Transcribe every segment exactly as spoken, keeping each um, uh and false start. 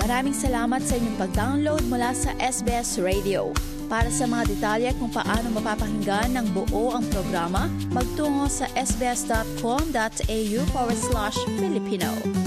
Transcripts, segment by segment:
Maraming salamat sa inyong pag-download mula sa S B S Radio. Para sa mga detalye kung paano mapapakinggan ng buo ang programa, magtungo sa sbs.com.au forward slash Filipino.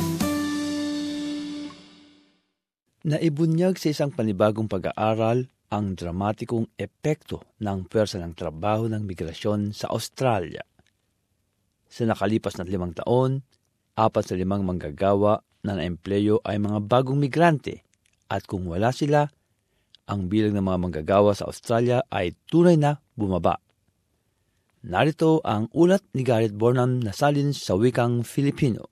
Naibunyag sa isang panibagong pag-aaral ang dramatikong epekto ng pwersa ng trabaho ng migrasyon sa Australia. Sa nakalipas na limang taon, apat sa limang manggagawa na naempleyo ay mga bagong migrante at kung wala sila, ang bilang ng mga manggagawa sa Australia ay tunay na bumaba. Narito ang ulat ni Garrett Bornam na salin sa wikang Filipino.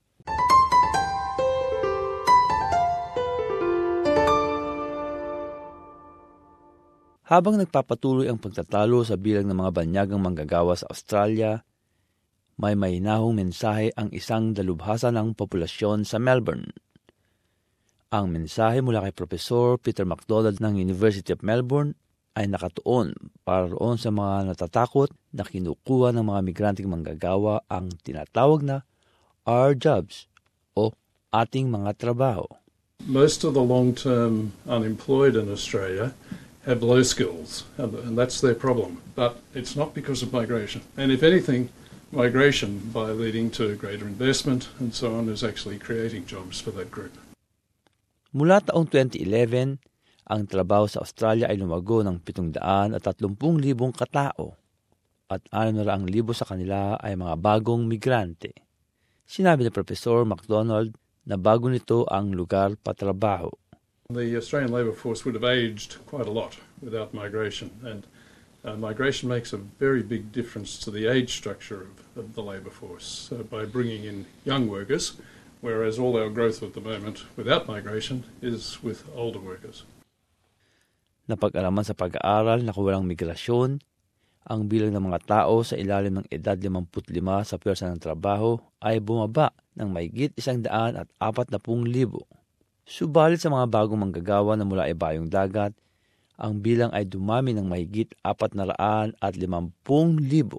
Habang nagpapatuloy ang pagtatalo sa bilang ng mga banyagang manggagawa sa Australia, may mahinahong mensahe ang isang dalubhasa ng populasyon sa Melbourne. Ang mensahe mula kay Profesor Peter McDonald ng University of Melbourne ay nakatuon para roon sa mga natatakot na kinukuha ng mga migranteng manggagawa ang tinatawag na our jobs o ating mga trabaho. Most of the long-term unemployed in Australia have low skills, and that's their problem. But it's not because of migration. And if anything, migration, by leading to greater investment and so on, is actually creating jobs for that group. Mula taong twenty eleven, ang trabaho sa Australia ay lumago ng pitong daan at tatlumpung libong katao at anim na raang libo sa kanila ay mga bagong migrante. Sinabi ni Professor McDonald na bago nito ang lugar patrabaho. The Australian labour force would have aged quite a lot without migration, and uh, migration makes a very big difference to the age structure of, of the labour force uh, by bringing in young workers, whereas all our growth at the moment without migration is with older workers. Napag-alaman sa pag-aaral na kung walang migrasyon, ang bilang ng mga tao sa ilalim ng edad limampu't lima sa pwersa ng trabaho ay bumaba ng mahigit isang daan at apat na pung libo. Subalit sa mga bagong manggagawa na mula ibayong dagat, ang bilang ay dumami ng mahigit apat na raan at limampung libo.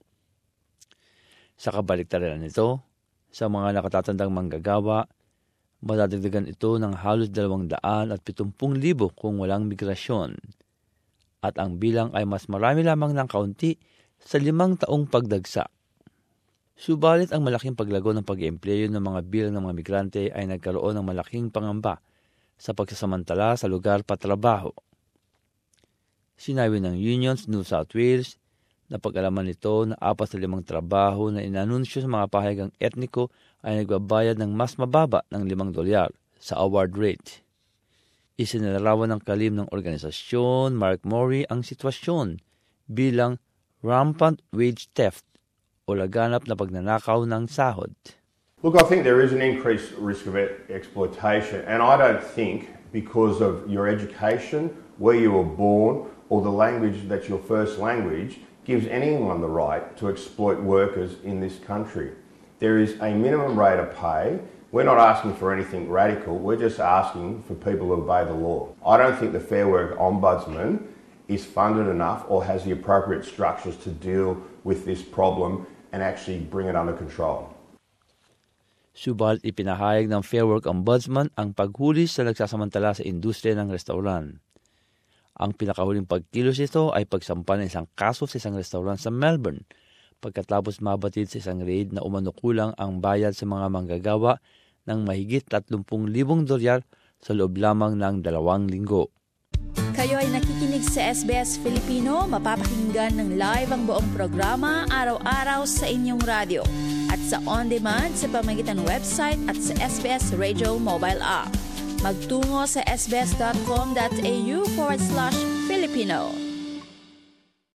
Sa kabaliktaran nito, sa mga nakatatandang manggagawa, madadagdagan ito ng halos dalawang daan at pitumpung libo kung walang migrasyon. At ang bilang ay mas marami lamang ng kaunti sa limang taong pagdagsa. Subalit ang malaking paglago ng pag-iempleyo ng mga bilang ng mga migrante ay nagkaroon ng malaking pangamba sa pagsasamantala sa lugar patrabaho. Sinabi ng Unions New South Wales na pag-alaman nito na apat sa limang trabaho na inanunsyo sa mga pahayagang etniko ay nagbabayad ng mas mababa ng limang dolyar sa award rate. Isinilarawan ng kalim ng organisasyon Mark Murray ang sitwasyon bilang rampant wage theft o laganap na pagnanakaw ng sahod. Look, I think there is an increased risk of exploitation, and I don't think because of your education, where you were born, or the language that's your first language, gives anyone the right to exploit workers in this country. There is a minimum rate of pay. We're not asking for anything radical. We're just asking for people to obey the law. I don't think the Fair Work Ombudsman is funded enough or has the appropriate structures to deal with this problem and actually bring it under control. Subalit ipinahayag ng Fair Work Ombudsman ang paghuli sa nagsasamantala sa industriya ng restauran. Ang pinakahuling pagkilos nito ay pagsampa ng isang kaso sa isang restaurant sa Melbourne pagkatapos mabatid sa isang raid na umanukulang ang bayad sa mga manggagawa ng mahigit tatlumpung libong dolyar sa loob lamang ng dalawang linggo. Kayo ay nakikinig sa S B S Filipino, mapapakinggan ng live ang buong programa araw-araw sa inyong radyo at sa on-demand sa pamamagitan ng website at sa S B S Radio mobile app. Magtungo sa sbs.com.au forward slash Filipino.